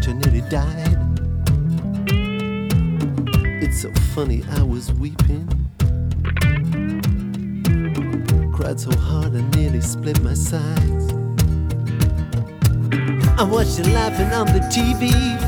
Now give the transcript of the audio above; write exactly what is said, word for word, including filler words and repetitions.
doctor nearly died. It's so funny, I was weeping, cried so hard I nearly split my sides. I watched you laughing on the T V,